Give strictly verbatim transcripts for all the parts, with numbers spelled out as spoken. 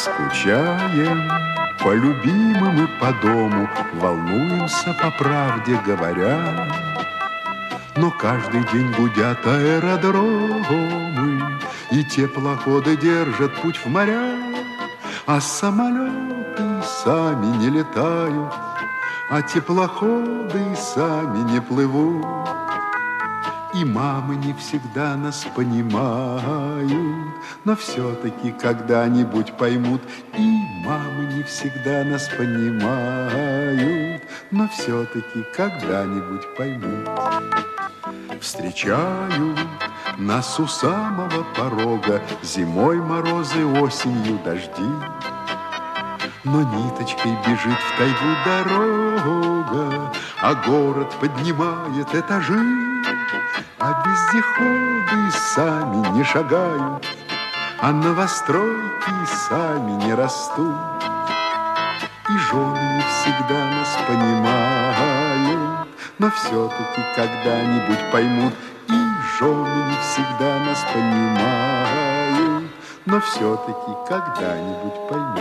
Скучаем по любимым и по дому, волнуемся, по правде говоря. Но каждый день гудят аэродромы, и теплоходы держат путь в моря, а самолеты сами не летают, а теплоходы сами не плывут. И мамы не всегда нас понимают, но все-таки когда-нибудь поймут. И мамы не всегда нас понимают, но все-таки когда-нибудь поймут. Встречают нас у самого порога зимой морозы, осенью дожди. Но ниточкой бежит в тайгу дорога, а город поднимает этажи. А вездеходы сами не шагают, а новостройки сами не растут. И жены не всегда нас понимают, но все-таки когда-нибудь поймут. И жены не всегда нас понимают, но все-таки когда-нибудь поймут.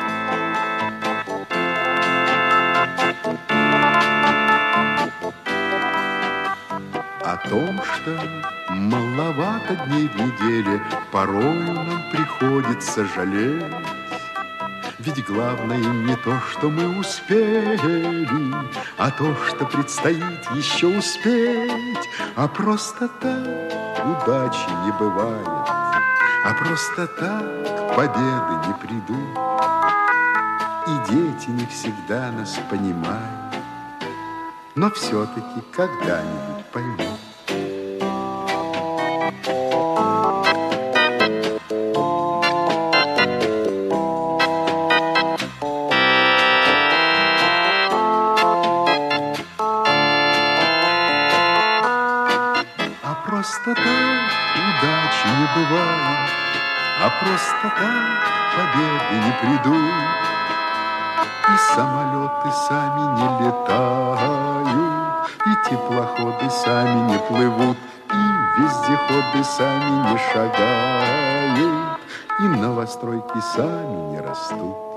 О том, что маловато дней в неделе, порою нам приходится жалеть. Ведь главное не то, что мы успели, а то, что предстоит еще успеть. А просто так удачи не бывает, а просто так победы не придут. И дети не всегда нас понимают, но все-таки когда-нибудь поймут. Просто так удачи не бывает, а просто так победы не придут. И самолеты сами не летают, и теплоходы сами не плывут, и вездеходы сами не шагают, и новостройки сами не растут.